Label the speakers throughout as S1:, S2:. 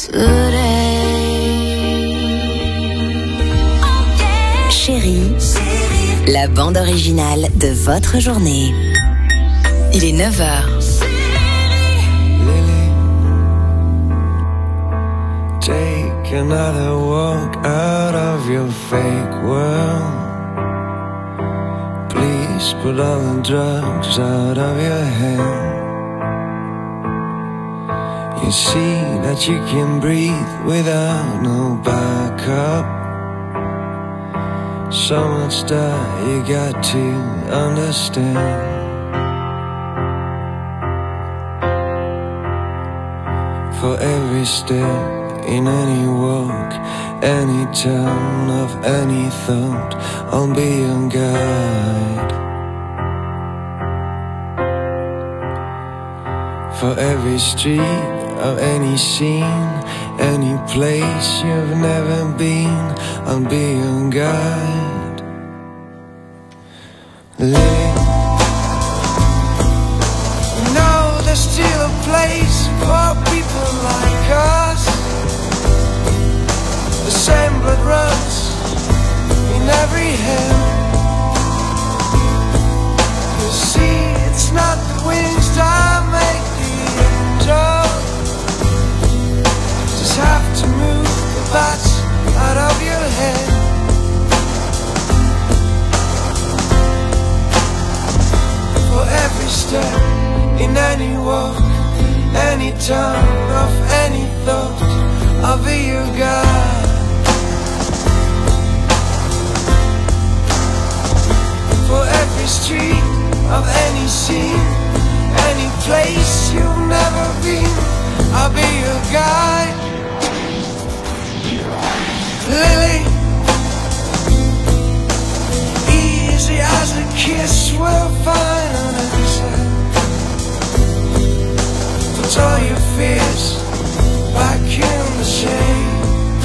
S1: Chérie, la bande originale de votre journée. Il est 9h.
S2: Lily, take another walk out of your fake world. Please put all the drugs out of your head. You see that you can breathe without no backup. So much that you got to understand. For every step in any walk, any turn of any thought, I'll be your guide. For every street of any scene, any place you've never been, I'll be your guide. Lily, you know there's still a place for people like us. The same blood runs in every hand. You see, it's not the wings that make the angel. Just have to move the bats out of your head. For every step in any walk, any turn of any thought, I'll be your guide. For every street of any scene, any place you've never been, I'll be your guide. Lily, easy as a kiss, we'll find an answer. Put all your fears back in the shade.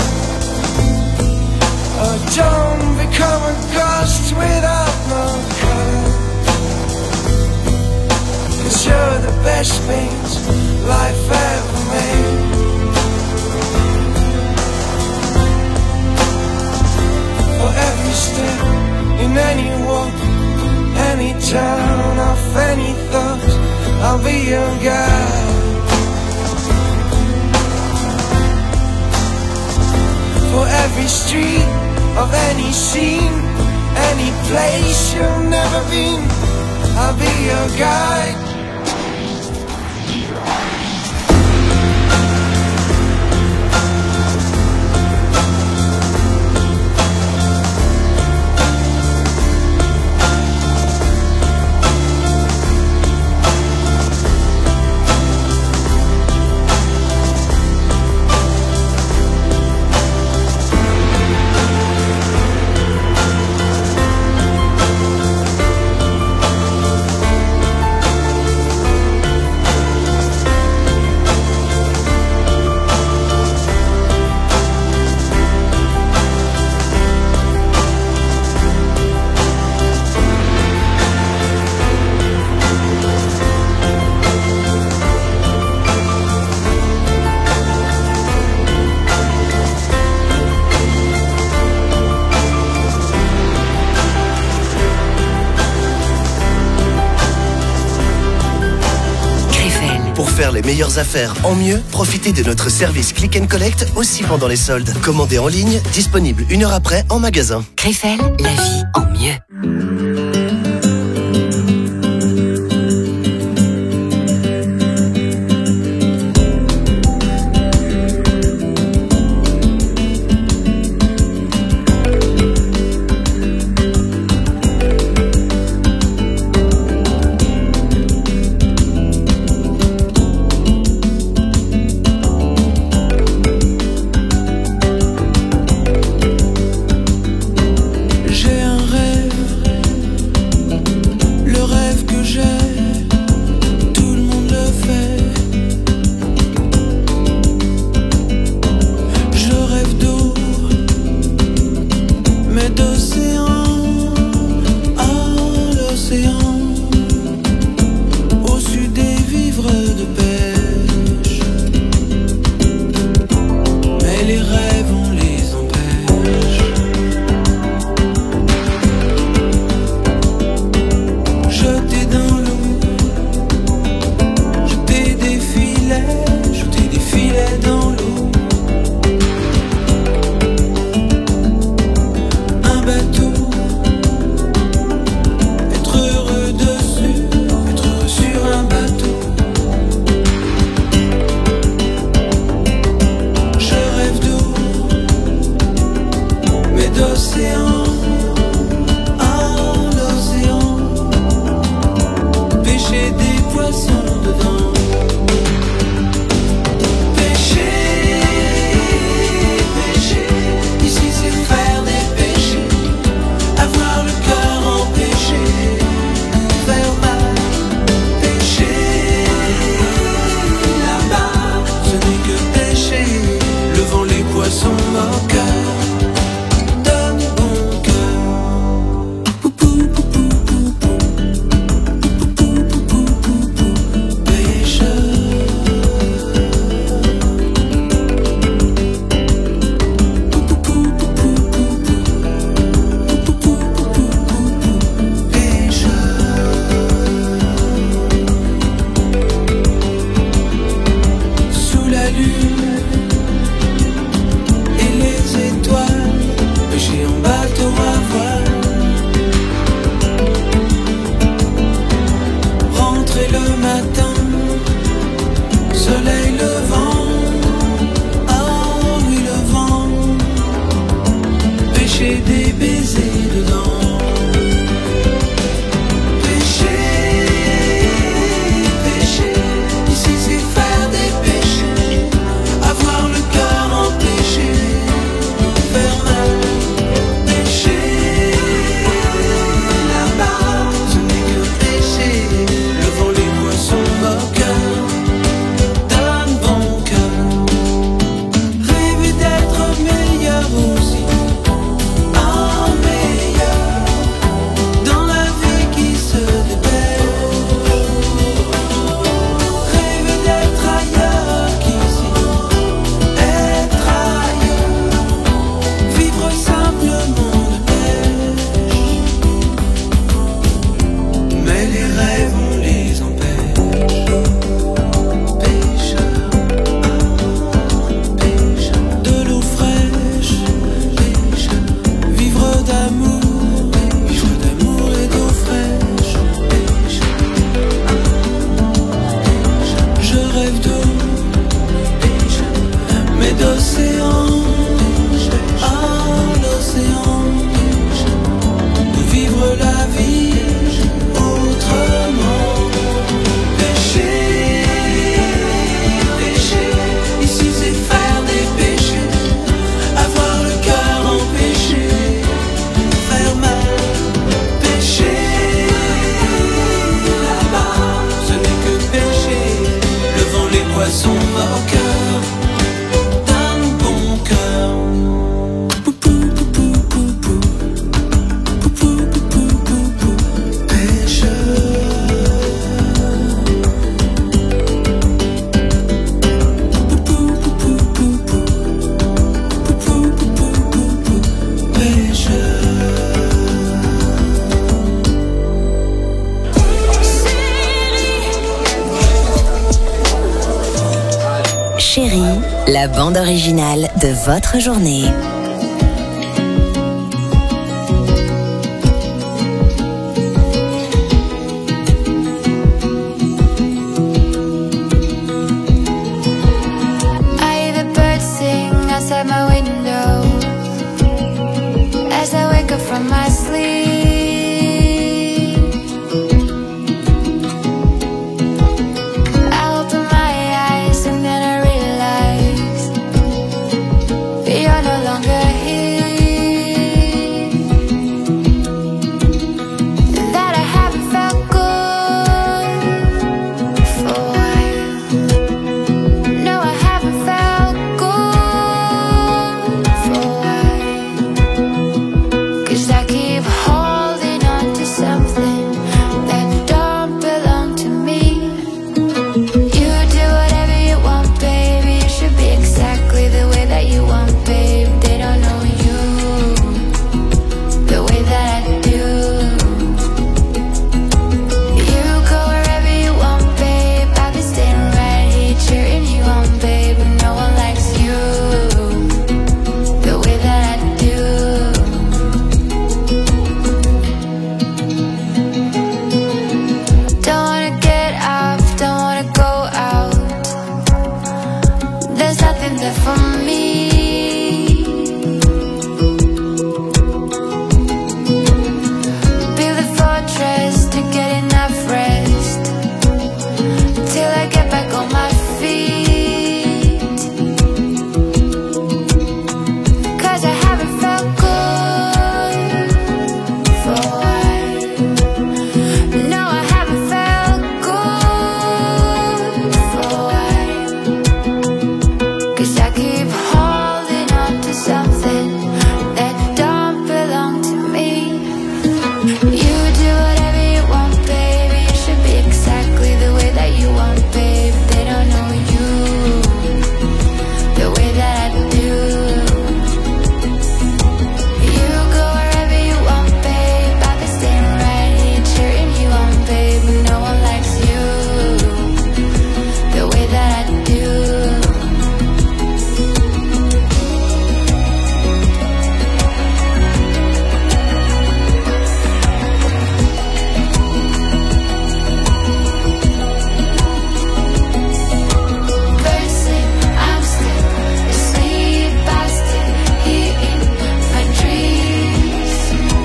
S2: Oh, don't become a ghost without no color. 'Cause you're the best paint life ever made. For every step in any walk, any turn of any thought, I'll be your guide. For every street of any scene, any place you've never been, I'll be your guide.
S3: Faire les meilleures affaires en mieux, profitez de notre service Click and Collect aussi pendant les soldes. Commandez en ligne, disponible 1 heure après en magasin.
S1: Krefel, la vie en mieux.
S2: J'ai un rêve les rêves on les empêche. Jeter dans l'eau, jeter des filets dans l'eau. Un bateau, être heureux dessus, être heureux sur un bateau. Je rêve d'eau, mais d'océan, en océan, pêcher des poissons dedans. Pêcher, pêcher, ici c'est faire des péchés, avoir le cœur empêché, faire mal. Pêcher, là-bas, ce n'est que pêcher, levant les poissons moqueurs. Donne bon cœur. Poupou, poupou, poupou. Poupou, poupou, poupou. Pêcheur. Poupou, poupou, poupou. Poupou, poupou, poupou. Pêcheur. Sous la lune et les étoiles, pêcher en bateau à voile. Rentrer le matin, soleil levant, oh oui le vent, pêcher des baisers dedans. Pêcher, pêcher, ici c'est faire des péchés, avoir le cœur empêché, faire mal. Pêcher, là-bas, ce n'est que pêcher, levant les poissons moqueurs. Donne bon cœur. Rêver d'être meilleur aussi, en meilleur, dans la vie qui se dépêche. Rêver d'être ailleurs qu'ici, être ailleurs, vivre simplement de pêche. Mais les rêves on les empêche. Pêcheur, pêcheur, de l'eau fraîche, pêcheur, vivre d'amour et d'eau fraîche, pêcheur, pêcheur. Je rêve d'eau, pêcheur, mais d'océan, en océan, de vivre la vie autrement. Pêcher, pêcher, ici c'est faire des péchés, avoir le cœur empêché, faire mal. Pêcher, là-bas, ce n'est que pêcher, levant les poissons moqueurs. Donne bon cœur. Poupou, poupou, poupou. Poupou, poupou, poupou. Pêcheur. Poupou, poupou, poupou. Poupou, poupou, poupou. Pêcheur.
S1: Chérie, la bande originale de votre journée.
S4: I hear the birds sing outside my window as I wake up from my sleep. I open my eyes and then I realize that you're no longer there for me. Build a fortress to get enough rest till I get back on my feet. 'Cause I haven't felt good for a while. No, I haven't felt good for a while. 'Cause I keep holding on to something that don't belong to me. You do whatever you want, baby. It should be exactly the way that you want, babe. They don't know you the way that I do. You go wherever you want, babe. I'll be staying right here cheering you on, babe. No one likes you the way that I do. Person, I'm still asleep, I still hear in my dreams.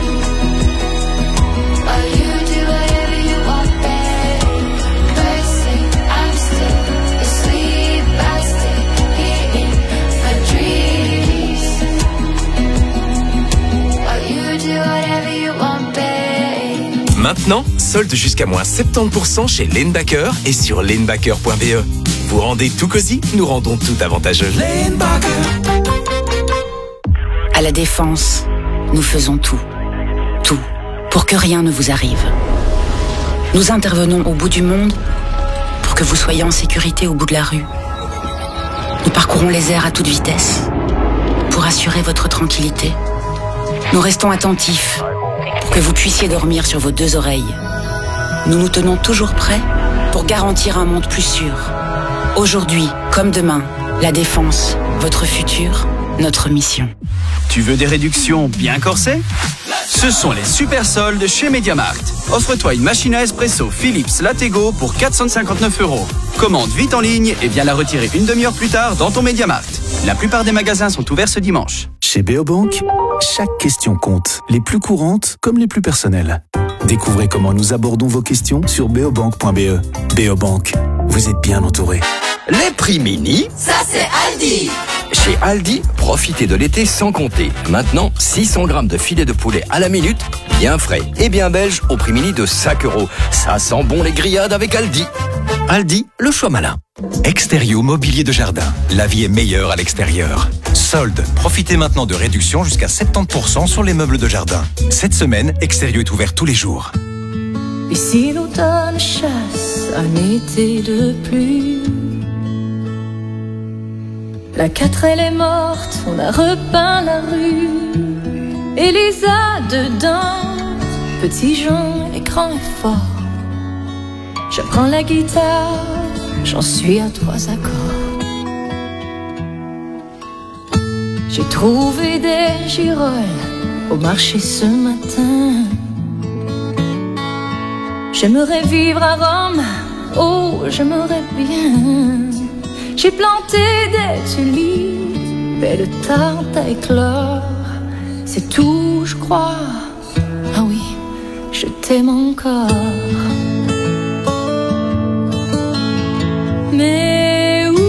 S4: While you do whatever you want, babe. Person, I'm still asleep, I still hear in my dreams. While you do whatever you want, babe.
S5: Maintenant, solde jusqu'à moins 70% chez Lane-Backer et sur lanebacker.be. Vous rendez tout cosy, nous rendons tout avantageux.
S6: À la Défense, nous faisons tout. Tout. Pour que rien ne vous arrive. Nous intervenons au bout du monde pour que vous soyez en sécurité au bout de la rue. Nous parcourons les airs à toute vitesse pour assurer votre tranquillité. Nous restons attentifs pour que vous puissiez dormir sur vos deux oreilles. Nous nous tenons toujours prêts pour garantir un monde plus sûr. Aujourd'hui, comme demain, la Défense, votre futur, notre mission.
S7: Tu veux des réductions bien corsées? Ce sont les super soldes chez MediaMarkt. Offre-toi une machine à espresso Philips Lattego pour 459 €. Commande vite en ligne et viens la retirer une demi-heure plus tard dans ton MediaMarkt. La plupart des magasins sont ouverts ce dimanche.
S8: Chez Beobank, chaque question compte, les plus courantes comme les plus personnelles. Découvrez comment nous abordons vos questions sur beobank.be. Beobank, vous êtes bien entouré.
S9: Les prix mini,
S10: ça c'est Aldi.
S9: Chez Aldi, profitez de l'été sans compter. Maintenant, 600 grammes de filet de poulet à la minute, bien frais et bien belge au prix mini de 5 €. Ça sent bon les grillades avec Aldi. Aldi, le choix malin.
S11: Extérieur Mobilier de Jardin. La vie est meilleure à l'extérieur. Solde. Profitez maintenant de réductions jusqu'à 70% sur les meubles de jardin. Cette semaine, Extérieur est ouvert tous les jours.
S12: Et si l'automne chasse un été de pluie, la 4 est morte, on a repeint la rue. Elisa dedans, petit Jean est grand et fort. J'apprends la guitare, j'en suis à 3 accords. J'ai trouvé des girolles au marché ce matin. J'aimerais vivre à Rome, oh j'aimerais bien. J'ai planté des tulipes et le tarte à éclore. C'est tout, je crois. Ah oui, je t'aime encore. Mais où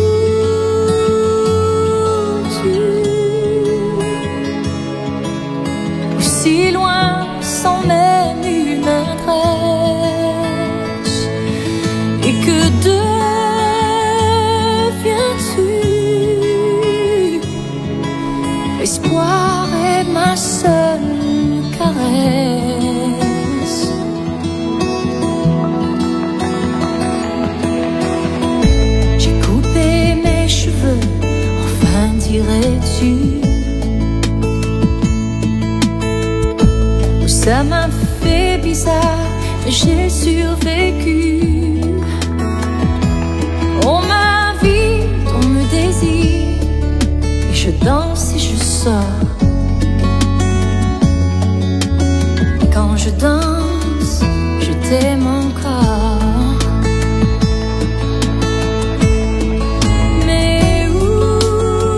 S12: tu? Aussi loin sans même une adresse. Et que deviens-tu? L'espoir est ma seule caresse. J'ai coupé mes cheveux, enfin dirais-tu? Ça m'a fait bizarre, mais j'ai survécu. On m'invite, on me désire, et je danse et je sors. Et quand je danse, je t'aime encore. Mais où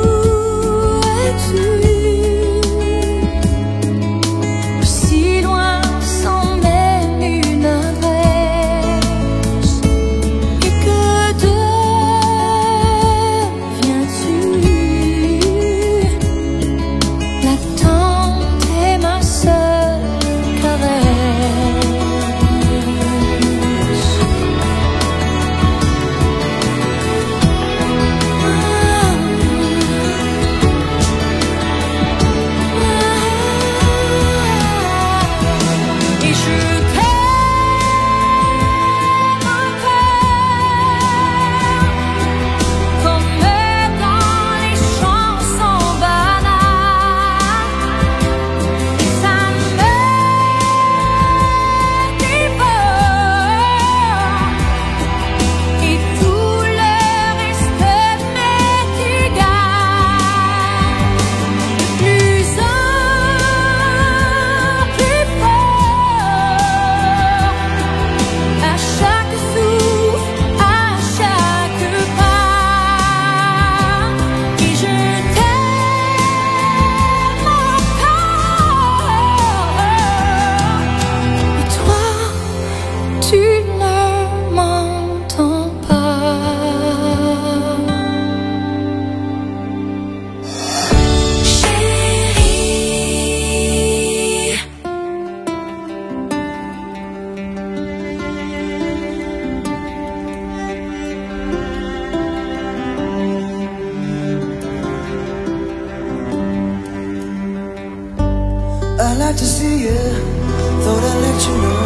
S2: like to see you, thought I'd let you know.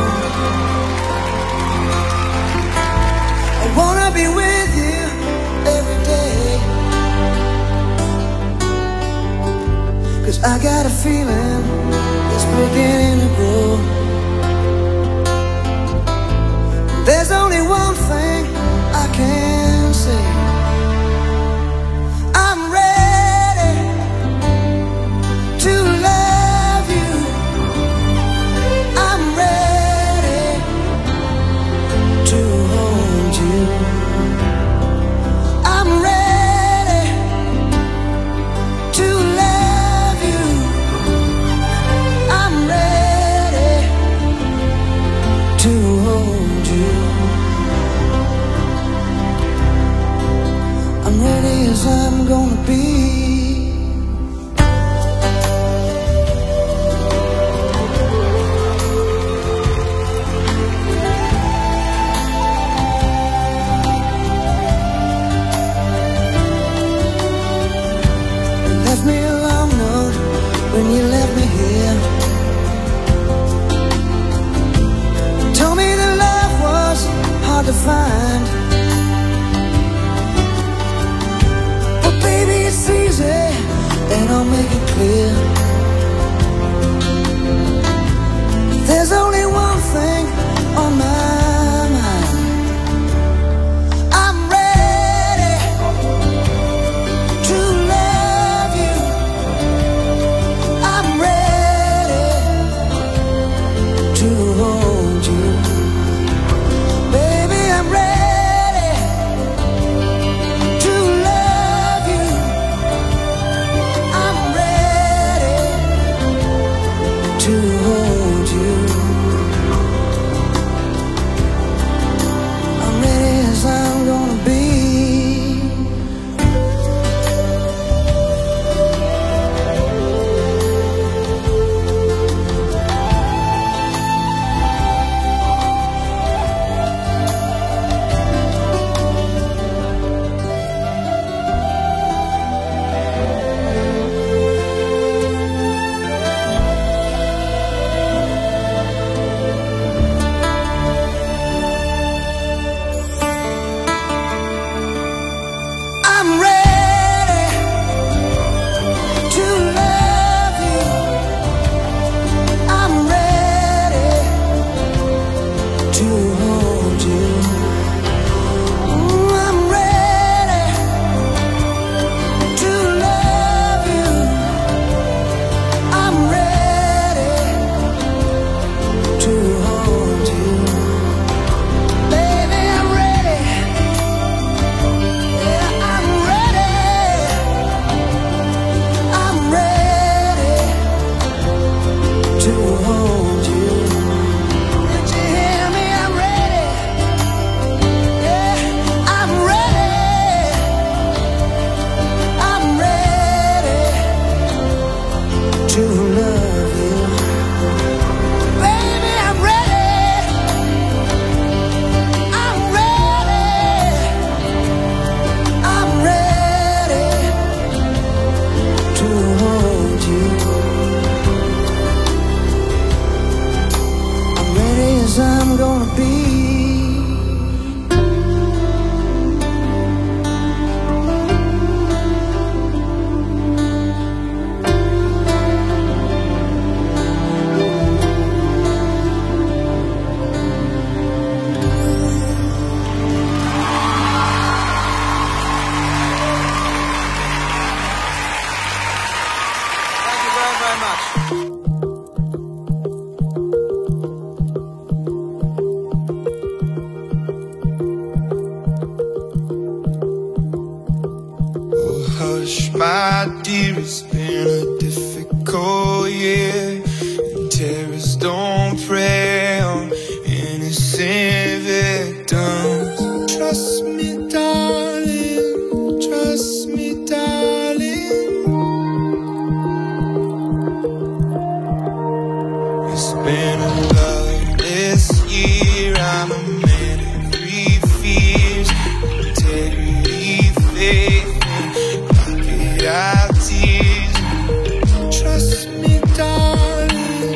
S2: I wanna be with you every day, 'cause I got a feeling it's beginning to grow. There's only one thing I can say: I'm ready to love you. I'm ready to hold you. I'm ready to love you. I'm ready to hold you. I'm ready as I'm gonna be. You left me a long note when you left me here. You told me that love was hard to find. Baby, it's easy, and I'll make it clear. There's only one thing on my mind: I'm ready to love you. I'm ready to hold you. Baby, I'm ready to love you. I'm ready to hold you. I'm ready as I'm gonna be. I'm ready to love you. I'm ready to hold you. I'm ready to love you. I'm ready to hold you. Baby, I'm ready. Yeah, I'm ready. I'm ready to hold you. Did you hear me? I'm ready. Yeah, I'm ready. I'm ready to love you. Baby, I'm ready. I'm ready. I'm ready to hold you. I'm ready as I'm gonna be. Thank you very, very much.
S10: Oh, hush, my dear, it's been a difficult year. And terrorists don't prey on innocent victims. Trust me, darling. Trust me, darling. It's been a loveless year. I'm a man of three fears: integrity, faith, and pocket out tears. Trust me, darling.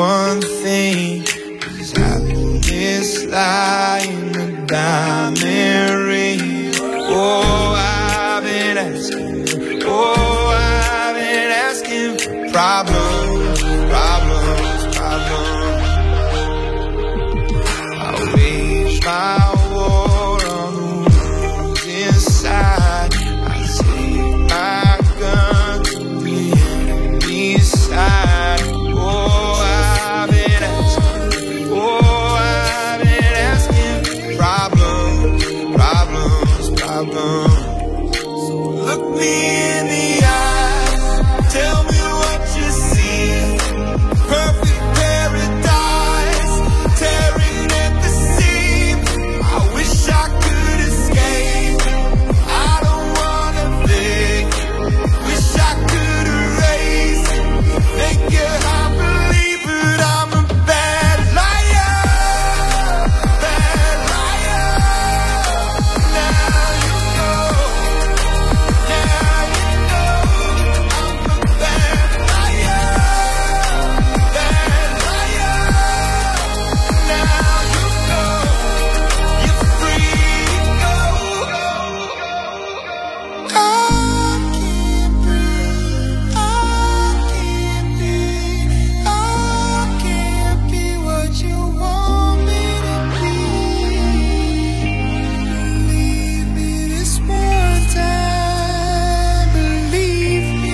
S10: one thing, is happiness lie in a diamond ring. Oh, I've been asking, oh, I've been asking for problems, problems, problems. I wage my war on the wounds inside. I take my gun to the enemy's side. Oh, I've been asking, oh, I've been asking for problems, problems, problems. So look me in the eyes, tell me what you see. Perfect paradise, tearing at the seam. I wish I could escape. I don't wanna think. Wish I could erase. Make your heart believe, but I'm a bad liar. Bad liar. Now you know. Now you know. I'm a bad liar. Bad liar. Now you know. You're free to go. I can't breathe. I can't be what you want me to be. Believe me this one time. Believe me.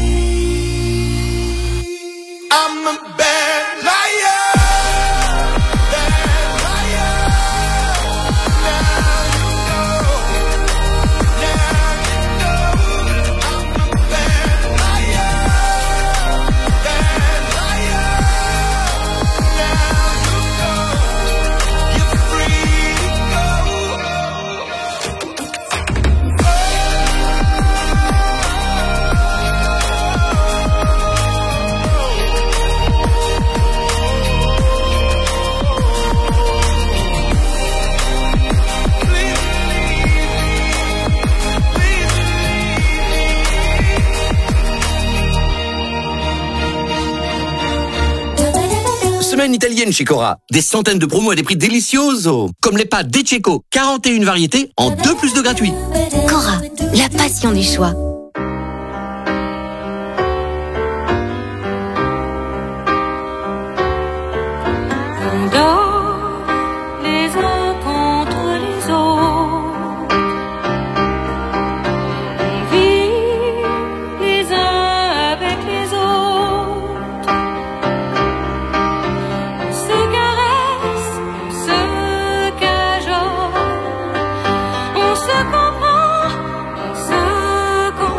S10: I'm a bad liar. Bad liar. Now you know. Now you know. I'm a bad liar. Bad liar. Now you know. You're free to
S13: Semaine italienne chez Cora. Des centaines de promos à des prix déliciosos. Comme les pâtes Decheco, 41 variétés en 2 plus 2 gratuits.
S1: Cora, la passion du choix.
S12: On dort les uns contre les autres. On vit les uns avec les autres. On se caresse, on se cajole. On se comprend, on se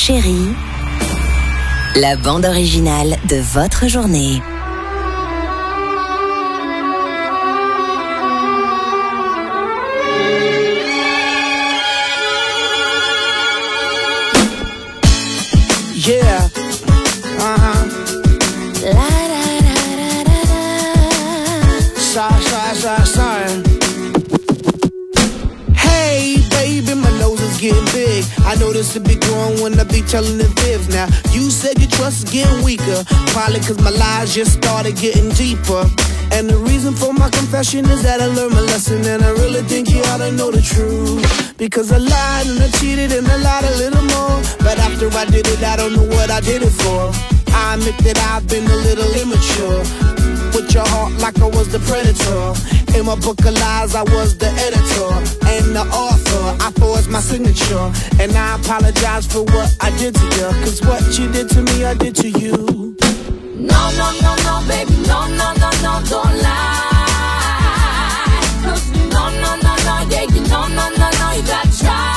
S1: Chérie, la bande originale de votre journée.
S14: Yeah. Sorry. Hey, baby, my nose is getting big. I know this to be growing when I be telling the fibs. Now, you said your trust is getting weaker. Probably cause my lies just started getting deeper. And the reason for my confession is that I learned my lesson. And I really think you ought to know the truth. Because I lied and I cheated and I lied a little more. But after I did it, I don't know what I did it for. I admit that I've been a little immature. With your heart like I was the predator. In my book of lies, I was the editor and the author. I forged my signature, and I apologize for what I did to you. Cause what you did to me, I did to you.
S12: No, baby, no, don't lie. No, yeah, you no, you gotta try.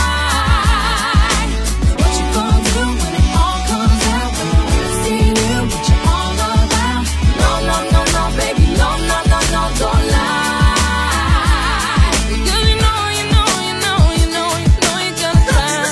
S12: What you gonna do when it all comes out? When you really see you, what you all about? No, baby, no, don't lie. Because you know you're gonna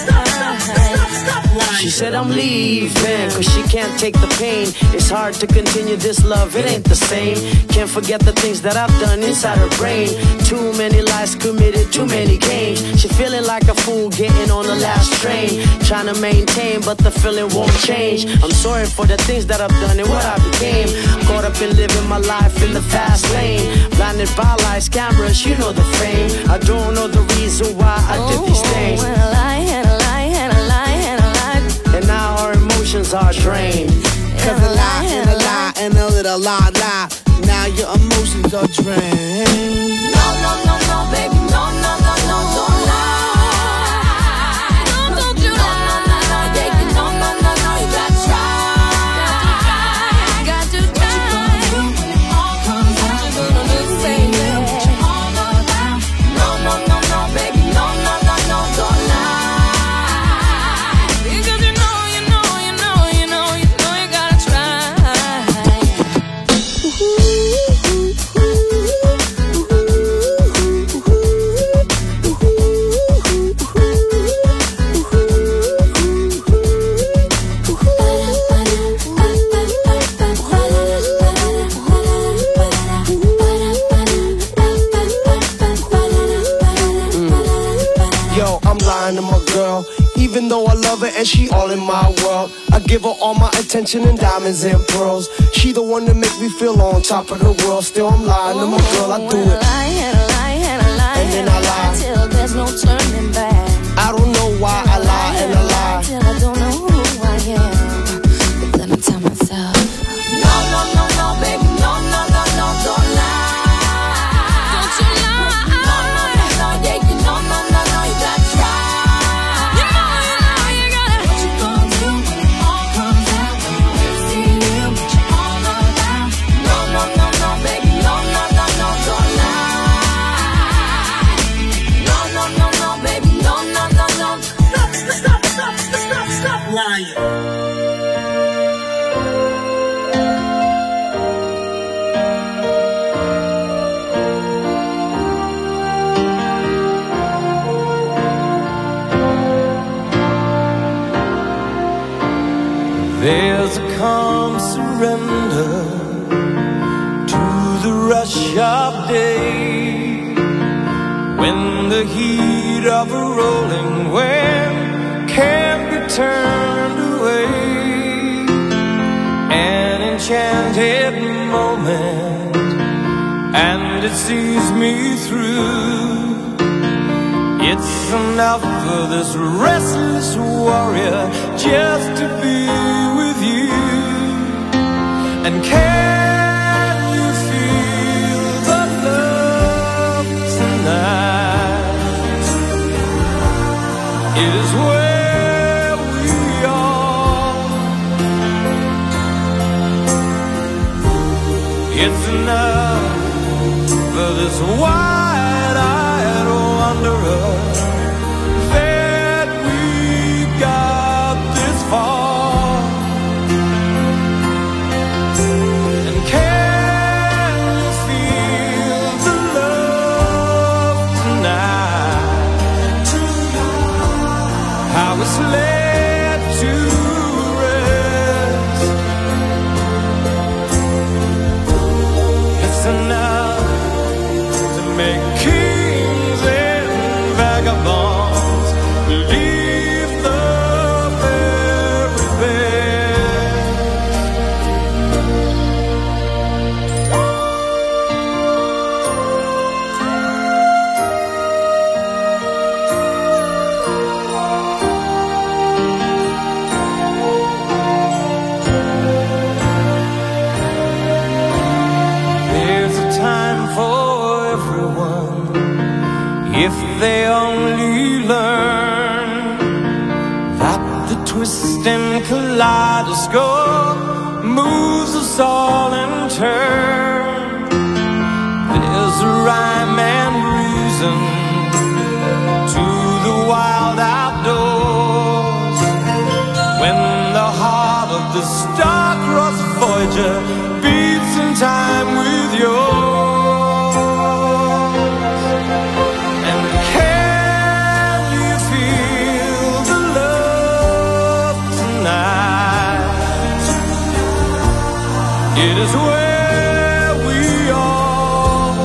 S12: cry.
S14: She said I'm leaving, cause she can't take the pain. It's hard to continue this love, it ain't the same. Can't forget the things that I've done inside her brain. Too many lies committed, too many games. She feeling like a fool getting on the last train. Trying to maintain, but the feeling won't change. I'm sorry for the things that I've done and what I became. Caught up in living my life in the fast lane. Blinded by lights, cameras, you know the fame. I don't know the reason why I did these things.
S12: And a lie, and a lie, and a lie, and a lie.
S14: And now our emotions are drained. Cause a lie and a lie and a little lie. Now your emotions are drained.
S12: No, baby, no, don't lie. Don't you lie. Yeah, you no, you gotta try. Got to try. What you gonna do when it all comes out? You're gonna lose, baby. What you all about? No, baby, no, don't lie. Because you know you gotta try.
S14: Yo, I'm lying to my girl. Even though I love her and she all in my world, I give her all my attention and diamonds and pearls. She the one that make me feel on top of the world. Still I'm lying to my girl, I do it.
S12: And
S14: then I lie
S12: till there's no turning back.
S14: I don't know why I lie and I lie.
S12: Till I don't know who I am. But let me tell myself. No, baby, no, don't lie. Don't you lie. No, yeah, you no, you gotta try. You gotta. What you gonna do when it all comes out? When you really see you, what you all about? No, baby, no, don't lie. No, baby, no. Stop lying.
S2: There's a calm surrender to the rush of day, when the heat of a rolling wave can't be turned away. An enchanted moment, and it sees me through. It's enough for this restless warrior just to be with you. And can you feel the love tonight? It is where we are. It's enough for this wide-eyed wanderer that we got was led to rest. It's enough to make kings and vagabonds leave the very best. There's a time for everyone if they only learn that the twisting kaleidoscope moves us all in turn. There's a rhyme and reason to the wild outdoors. When the heart of the star-crossed Voyager beats in time with yours. And can you feel the love tonight? It is where we are.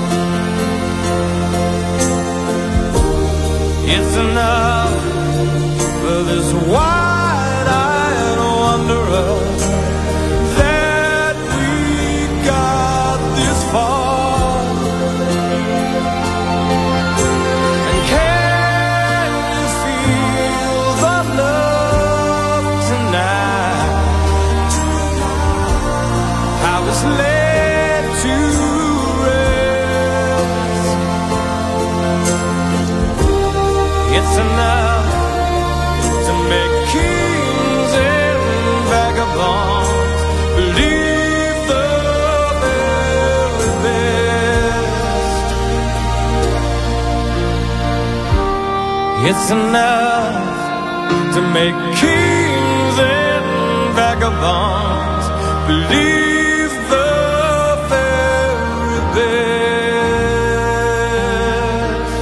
S2: It's enough for this wide-eyed wanderer that we got this far. And can you feel the love tonight? I was led to rest. It's enough to make kings and vagabonds believe the very best. It's enough to make kings and vagabonds believe the very best.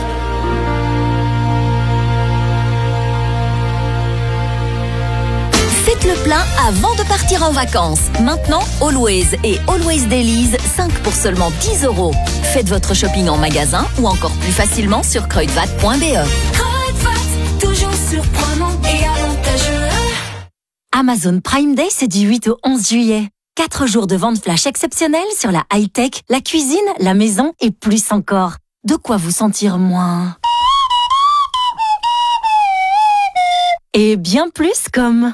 S1: Faites le plein avant de partir en vacances. Maintenant, Always et Always Dailies, 5 pour seulement 10 €. Faites votre shopping en magasin ou encore plus facilement sur kruidvat.be.
S12: Kruidvat, toujours surprenant et avantageux.
S15: Amazon Prime Day, c'est du 8 au 11 juillet. 4 jours de vente flash exceptionnelle sur la high-tech, la cuisine, la maison et plus encore. De quoi vous sentir moins... Et bien plus comme...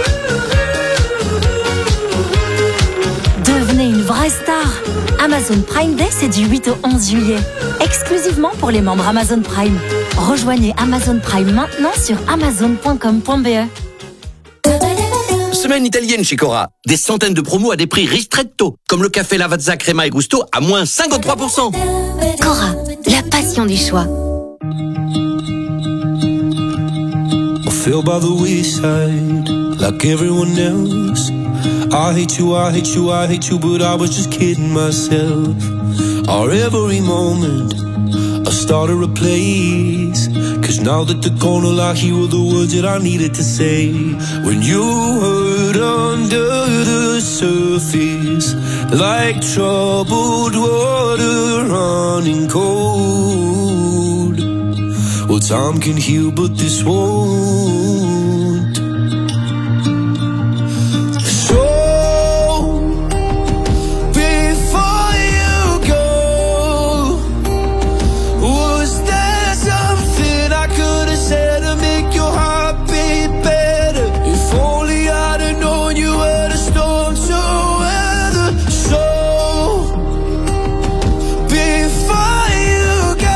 S15: Devenez une vraie star. Amazon Prime Day, c'est du 8 au 11 juillet. Exclusivement pour les membres Amazon Prime. Rejoignez Amazon Prime maintenant sur amazon.com.be.
S13: Semaine italienne chez Cora. Des centaines de promos à des prix ristretto, comme le café Lavazza Crema et Gusto à moins 53%.
S1: Cora, la passion du choix.
S2: I feel by the wayside, like everyone else. I hate you, I hate you, I hate you, but I was just kidding myself. Our every moment, I started a place. Cause now that they're gone, all I hear were the words that I needed to say. When you hurt under the surface, like troubled water running cold. Well, time can heal, but this won't. So, before you go, was there something I could have said to make your heart beat better? If only I'd have known you were the storm to weather. So, before you go,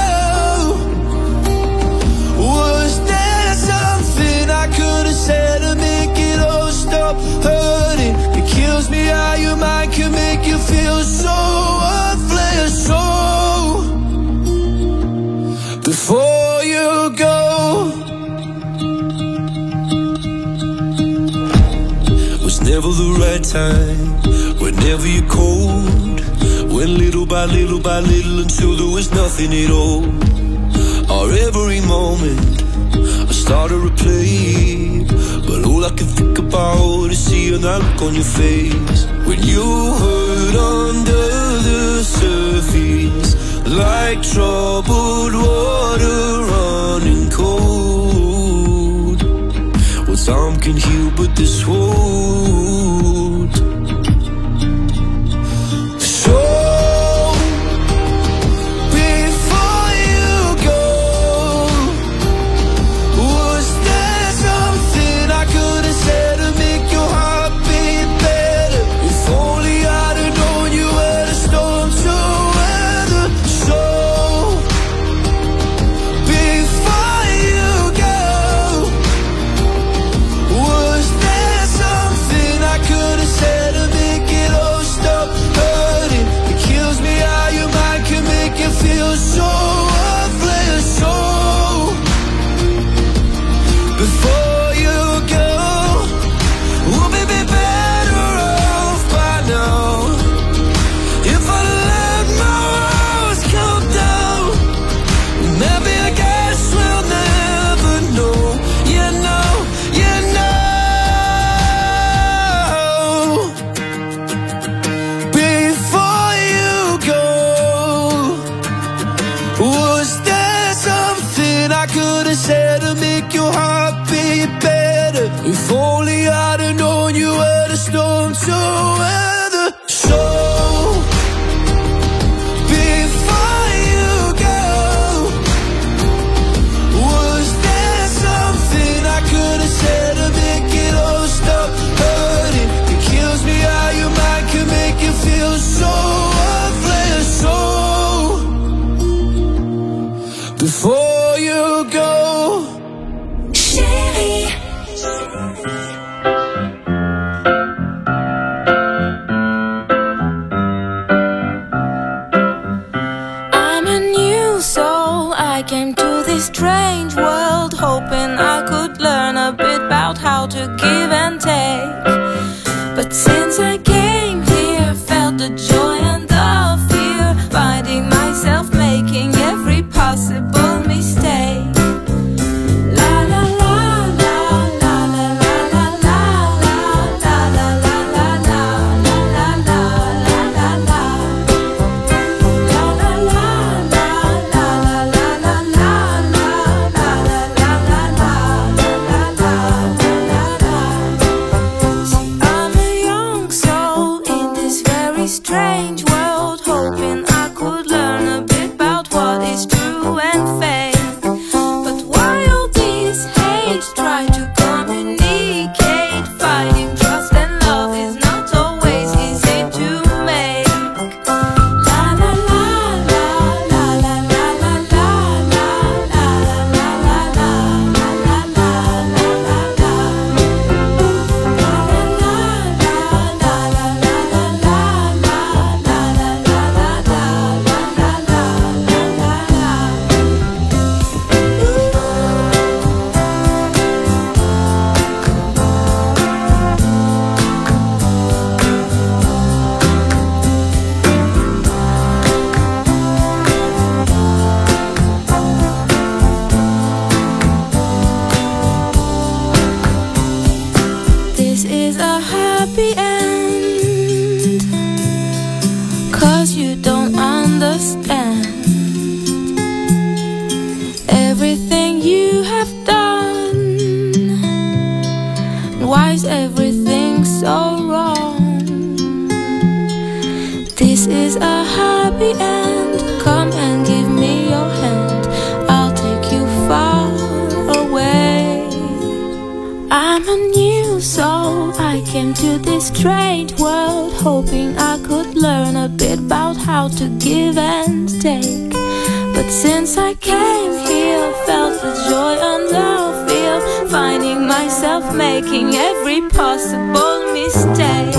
S2: was there something I could have said to make it all stop hurting? It kills me how your mind can make you feel so worthless. So, before you go, was never the right time. Whenever you're cold, went little by little by little until there was nothing at all. Our every moment, I started to play, but all I can think about is seeing that look on your face when you hurt under the surface, like troubled water running cold. Well, time can heal, but this won't. So before you go, was there something I could have said to make your heart beat better? If only I'd have known you were the storm to weather. So before you go, was there something I could have said to make it all stop hurting? It kills me how your mind can make you feel so worthless. So before you go, we'll be better off by now. If I let my walls come down, maybe I guess we'll never know. You know, you know. Before you go, was there something I could have said to make your heart beat better? If only I'd have known you were the storm to weather. So before you go, was there something I could have said to make it all stop hurting? It kills me how your mind can make you feel so worthless. So before you go,
S4: Chérie.
S12: I'm a new soul. I came to this strange world hoping I could learn a bit about how to give and take. But since I came here, felt the joy and the fear, finding myself making every possible mistake. La la la la la la la la la la la la la la la la la la la. I'm a young soul in this very strange world, hoping I could learn a bit about what is true and fake. But why all this hate? Try to communicate. Finding trust and love is not always easy to make. La la la la la la la la la la la la la la la la. This is a happy end, 'cause you don't understand everything you have done. Why is everything so wrong? This is a happy end. Come and give me your hand, I'll take you far away. I'm a new soul. I came to this strange world hoping I could learn a bit about how to give and take. But since I came here, felt the joy and the fear, finding myself making every possible mistake.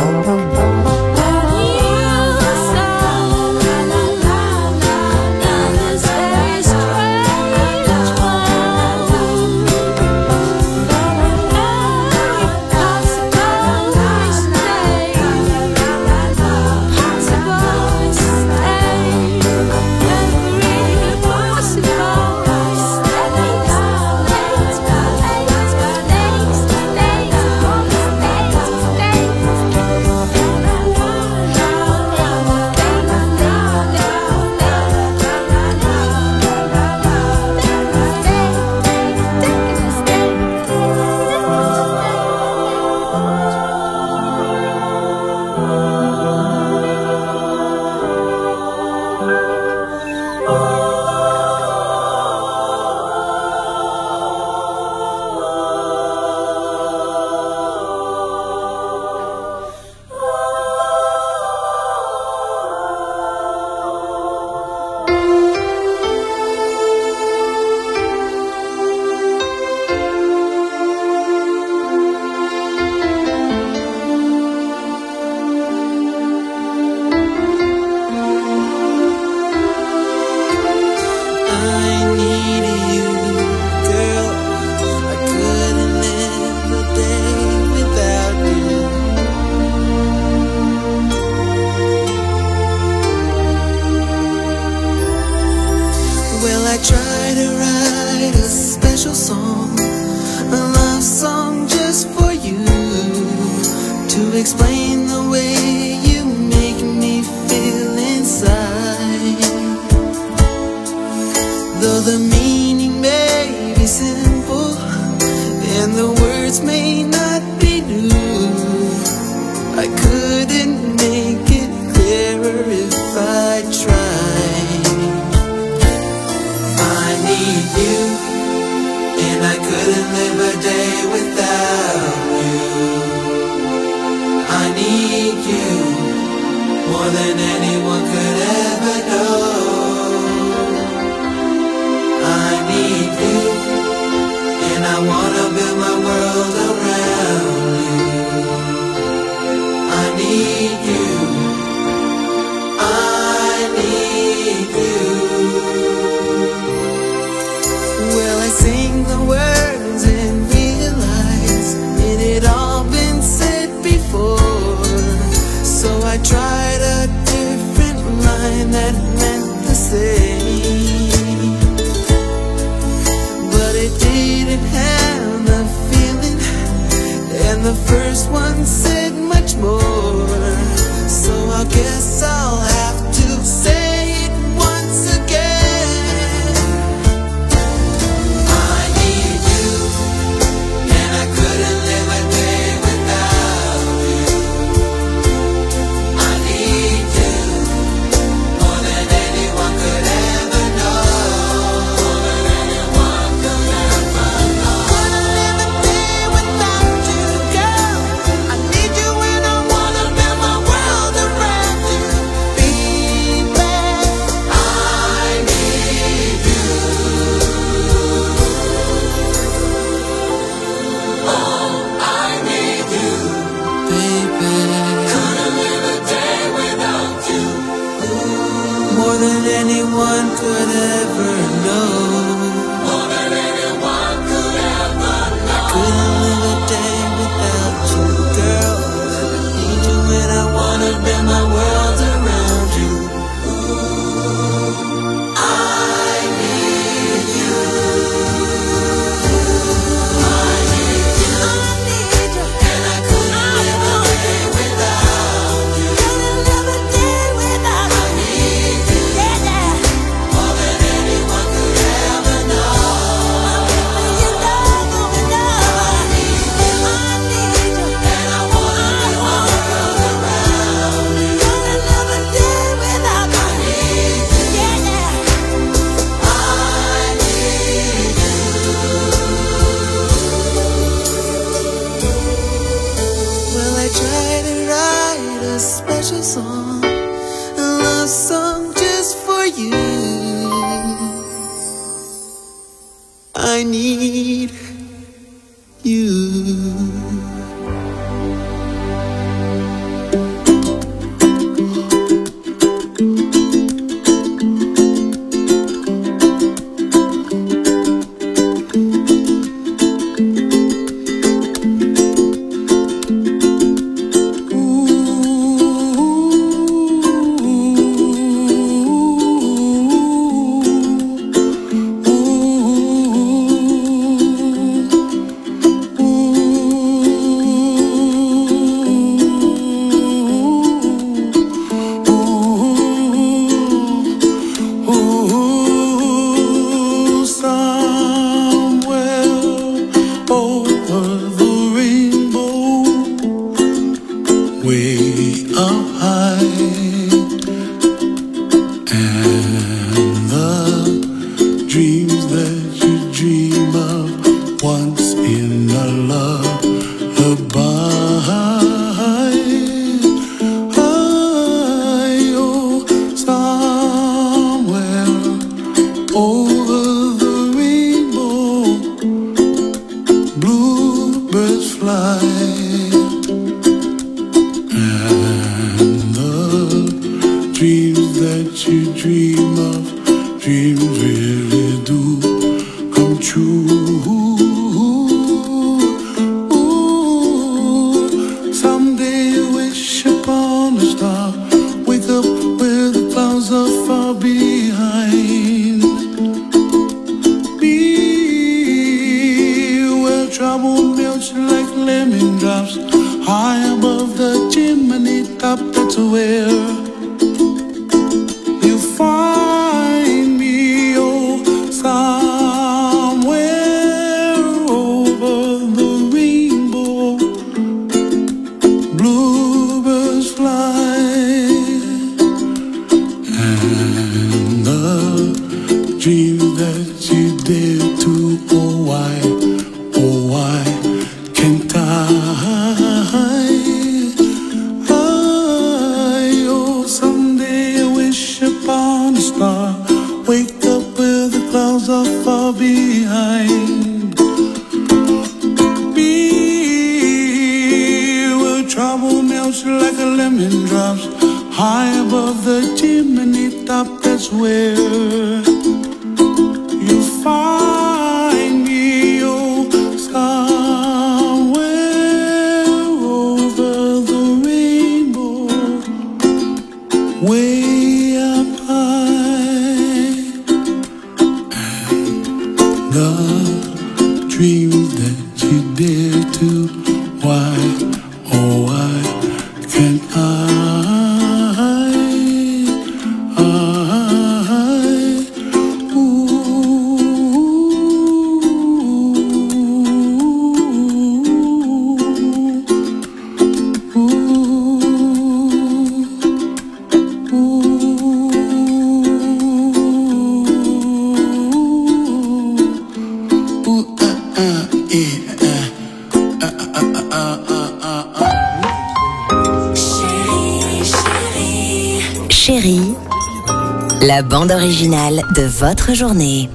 S10: song just for you, to explain the way you make me feel inside. Though the meaning may be simple and the words may not be new, I couldn't make it clearer if I tried. I need you, and I couldn't live a day without you. I need you more than anyone could ever know. I need you, and I wanna build my world around you. I need you, I need you. Well, I sing the words and realize it had all been said before, so I tried a different line that meant the same, but it didn't have the feeling, and the first one said much more, so I guess I'll have to say it once again. I need you, and I couldn't live a day without you. I need you more than anyone could ever know. More than anyone could ever know. Couldn't live a day without you, girl. I need you and I wanna build my world around you, baby. I need you. Oh, I need you, baby. Couldn't live a day without you. More than anyone could ever know. More than anyone could ever know. Couldn't live a day without you, girl. I need you and I wanna build my world around you. I need you. I need you. I need you. And I couldn't live a day without you. Couldn't live a day without you. I need you. Yeah, yeah. More than anyone could ever know. You know, you know. I need you. I need you. And I wanna build my world around you. Couldn't live a day without you. I need you. Yeah, yeah. I need you. Well, I tried to write a special song, a love song just for you. I need you.
S16: trouble melts like lemon drops high above the chimney top. That's where you find me, oh, somewhere over the rainbow. Bluebirds fly, and the dreams that you dare to, oh why can't I? Oh, someday I wish upon a star, wake up where the clouds are far behind. Be where trouble melts like a lemon drops high above the chimney top. That's where you find me, oh, somewhere over the rainbow, way up high. And the dreams that you dare to, why, oh why can't I?
S17: Chérie, la bande originale de votre journée.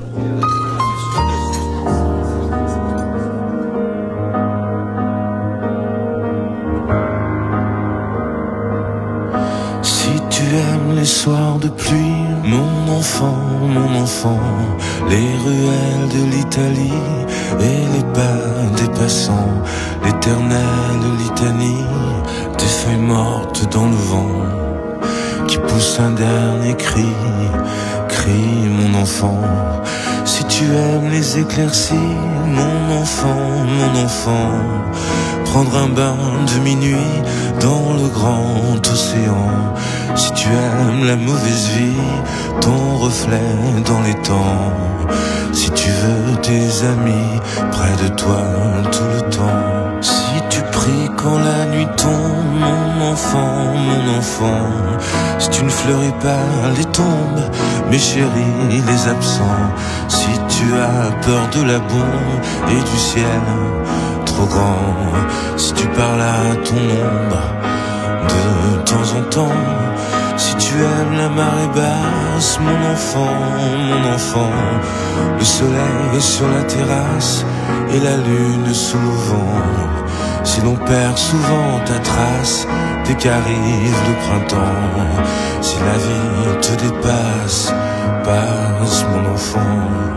S2: Si tu aimes les soirs de pluie, mon enfant, les ruelles de l'Italie et les pas des passants, l'éternelle litanie des feuilles mortes dans le vent, qui pousse un dernier cri, mon enfant. Si tu aimes les éclaircies, mon enfant, prendre un bain de minuit dans le grand océan. Si tu aimes la mauvaise vie, ton reflet dans les temps. Si tu veux tes amis près de toi tout le temps. Si tu pries quand la nuit tombe, mon enfant, si tu ne fleuris pas les tombes, mes chéris, les absents. Si tu as peur de la bombe et du ciel trop grand, si tu parles à ton ombre de temps en temps, si tu aimes la marée basse, mon enfant, le soleil sur la terrasse et la lune sous le vent. Si l'on perd souvent ta trace dès qu'arrive le printemps, si la vie te dépasse, passe mon enfant.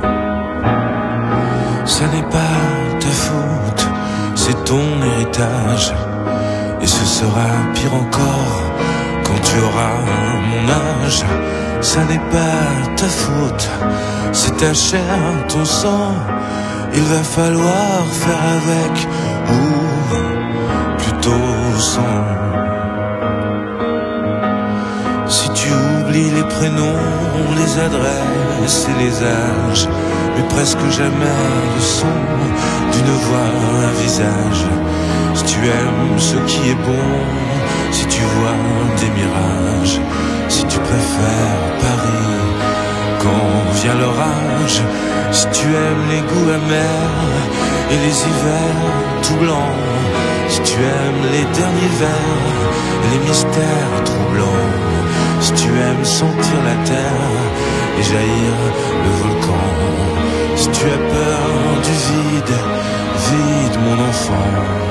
S2: Ça n'est pas ta faute, c'est ton héritage, et ce sera pire encore quand tu auras mon âge. Ça n'est pas ta faute, c'est ta chair, ton sang. Il va falloir faire avec, ou plutôt sans. Si tu oublies les prénoms, les adresses et les âges, mais presque jamais le son d'une voix, un visage. Si tu aimes ce qui est bon, si tu vois des mirages, si tu préfères Paris quand vient l'orage, si tu aimes les goûts amers et les hivers tout blancs, si tu aimes les derniers vers et les mystères troublants, si tu aimes sentir la terre et jaillir le volcan, si tu as peur du vide, vide mon enfant.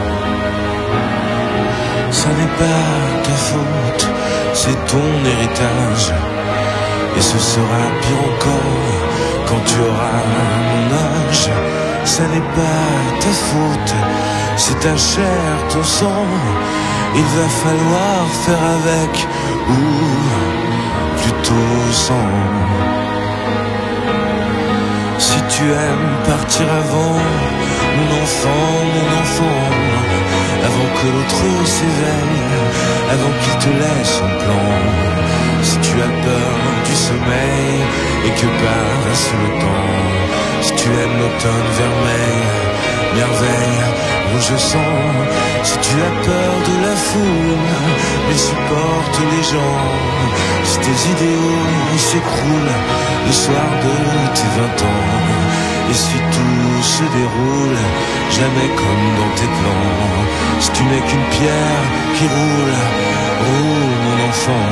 S2: Ça n'est pas ta faute, c'est ton héritage, et ce sera pire encore quand tu auras mon âge. Ça n'est pas ta faute, c'est ta chair, ton sang. Il va falloir faire avec, ou plutôt sans. Si tu aimes partir avant mon enfant, avant que l'autre s'éveille, avant qu'il te laisse en plan. Si tu as peur du sommeil et que passe le temps, si tu aimes l'automne vermeil, merveille, rouge sang, si tu as peur de la foule, mais supporte les gens, si tes idéaux s'écroulent le soir de tes 20 ans, et si tout se déroule jamais comme dans tes plans, si tu n'es qu'une pierre qui roule, roule mon enfant.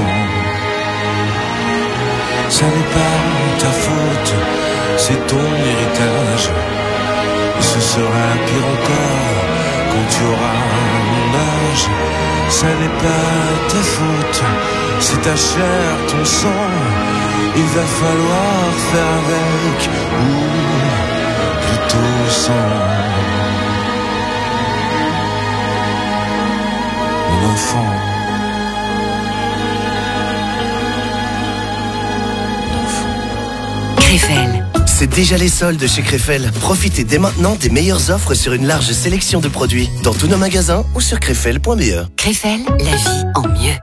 S2: Ça n'est pas ta faute, c'est ton héritage, et ce sera pire encore quand tu auras mon âge. Ça n'est pas ta faute, c'est ta chair, ton sang, il va falloir faire avec, ou plutôt sans. Mon enfant.
S17: Krefel.
S3: C'est déjà les soldes chez Krefel. Profitez dès maintenant des meilleures offres sur une large sélection de produits dans tous nos magasins ou sur krefel.be.
S17: Krefel, la vie en mieux.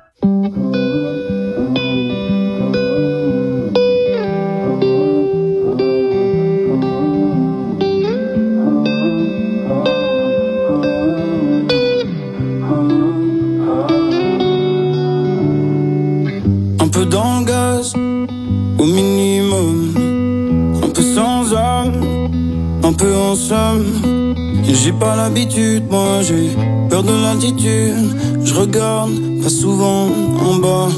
S18: Un peu dans le gaz, au minimum. Un peu sans âme, un peu en somme. J'ai pas l'habitude, moi j'ai peur de l'altitude. Je regarde pas souvent en bas.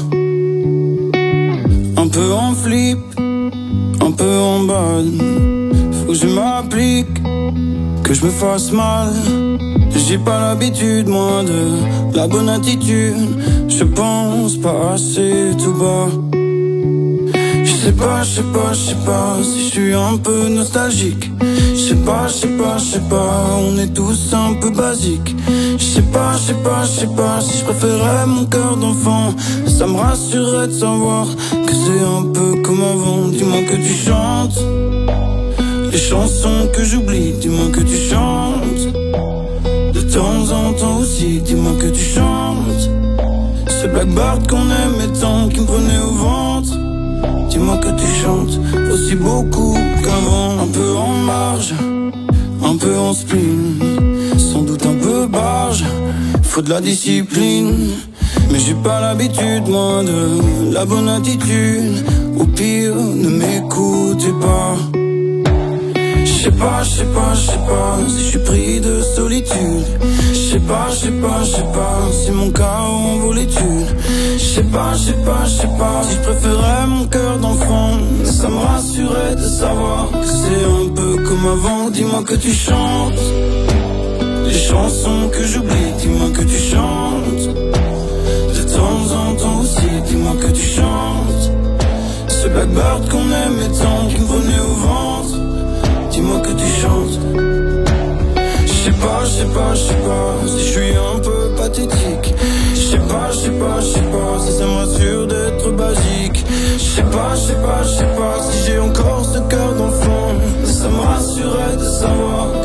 S18: Un peu en flip, un peu en bas. Faut que je m'applique, que je me fasse mal. J'ai pas l'habitude, moi, de la bonne attitude. Je pense pas assez tout bas. Je sais pas si je suis un peu nostalgique. Je sais pas on est tous un peu basiques. Je sais pas si je préférais mon cœur d'enfant. Ça me rassurerait de savoir que c'est un peu comme avant. Dis-moi que tu chantes les chansons que j'oublie. Dis-moi que tu chantes de temps en temps aussi. Dis-moi que tu chantes ce Blackbird qu'on aimait tant, qui me prenait au ventre. Dis-moi que tu chantes aussi beaucoup qu'avant. Un peu en marge, un peu en spleen, sans doute un peu barge, faut de la discipline. Mais j'ai pas l'habitude, moi, de la bonne attitude. Au pire, ne m'écoutez pas. Je sais pas si je suis pris de solitude. Je sais pas si mon cas en vaut l'étude. Je sais pas si je préférais mon cœur d'enfant. Ça me rassurait de savoir que c'est un peu comme avant. Dis-moi que tu chantes les chansons que j'oublie. Dis-moi que tu chantes de temps en temps aussi. Dis-moi que tu chantes ce Blackbird qu'on aimait tant, qui me prenait au ventre. Dis-moi que tu chantes. Je sais pas si je suis un peu pathétique. Je sais pas si ça me rassure d'être basique. Je sais pas si j'ai encore ce cœur d'enfant. Ça me rassurait de savoir